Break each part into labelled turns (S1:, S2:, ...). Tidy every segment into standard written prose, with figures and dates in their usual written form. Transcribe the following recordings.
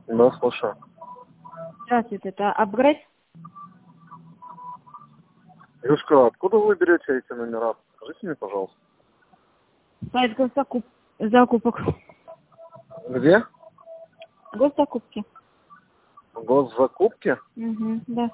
S1: Да, слушаю.
S2: Здравствуйте, это апгрейд?
S1: Юшка, откуда вы берете эти номера? Скажите мне, пожалуйста.
S2: Сайт закупок.
S1: Где?
S2: Госзакупки.
S1: Госзакупки?
S2: Угу, да.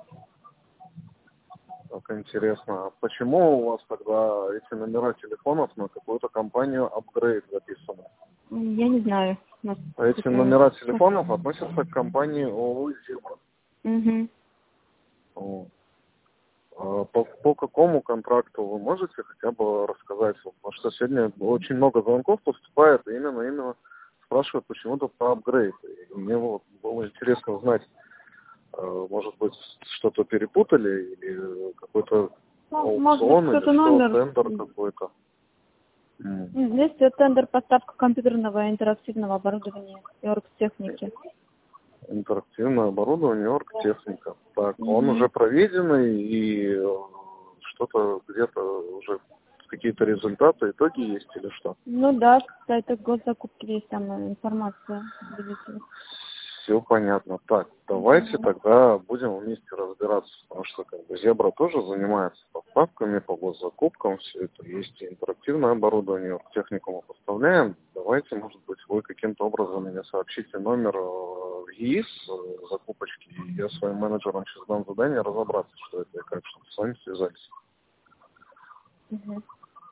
S1: Так интересно. А почему у вас тогда эти номера телефонов на какую-то компанию Upgrade записаны?
S2: Я не знаю.
S1: Эти номера телефонов относятся к компании ООО «Зебра».
S2: Угу.
S1: Вот. А по какому контракту вы можете хотя бы рассказать? Потому что сегодня очень много звонков поступает, и именно спрашивают почему-то про апгрейд. И мне вот было интересно узнать, может быть, что-то перепутали, или какой-то
S2: Может быть,
S1: аукцион, или
S2: кто-то
S1: что,
S2: номер.
S1: тендер какой-то.
S2: Здесь тендер поставка компьютерного интерактивного оборудования и оргтехники.
S1: Интерактивное оборудование, оргтехника. Так, он
S2: Угу.
S1: уже проведенный, и что-то где-то уже какие-то результаты, итоги есть или что?
S2: Ну да, сайт госзакупки есть там информация. Видите.
S1: Все понятно. Так, давайте тогда будем вместе разбираться, потому что как бы Зебра тоже занимается поставками по госзакупкам, все это есть и интерактивное оборудование, технику мы поставляем. Давайте, может быть, вы каким-то образом мне сообщите номер ЕИС закупочки, и я своим менеджером сейчас дам задание разобраться, что это и как, чтобы с вами связались.
S2: Угу.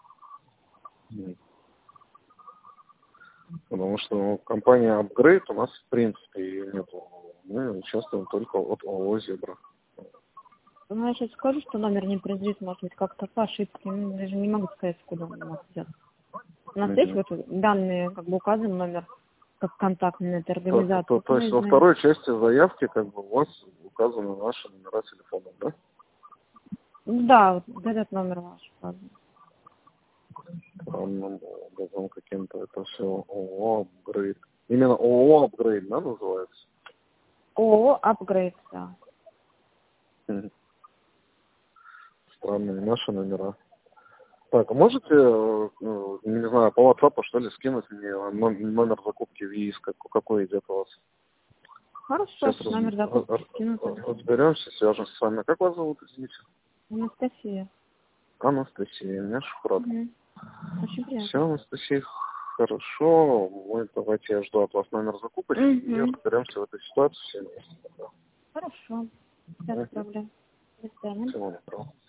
S1: Потому что компания Upgrade у нас в принципе ее нету. Мы участвуем только от ООО «Зебра».
S2: Ну, я сейчас скажу, что номер не принадлежит, может быть, как-то по ошибке. Ну, даже не могу сказать, откуда он у нас идет. У нас есть вот данные, как бы указан номер, как контактный на этой организации.
S1: То есть во второй части заявки как бы у вас указаны наши номера телефонов, да?
S2: Да, вот этот номер ваш указан.
S1: Странным образом каким-то это все ООО Upgrade. Именно ООО Upgrade, да, называется?
S2: ООО «Апгрейд», да.
S1: Странные наши номера. Так, а можете, не знаю, по WhatsApp, что ли, скинуть мне номер закупки в ЕИС, какой идет у вас?
S2: Хорошо,
S1: Сейчас
S2: номер закупки скинут.
S1: разберемся, свяжемся с вами. Как вас зовут, извините?
S2: Анастасия.
S1: Анастасия, меня Шухрат.
S2: Угу. Очень приятно.
S1: Все, Анастасия, хорошо. Давайте я жду от вас номер закупочки и разберемся в этой ситуации все вместе.
S2: Хорошо. Без проблем. До свидания.
S1: Всего доброго.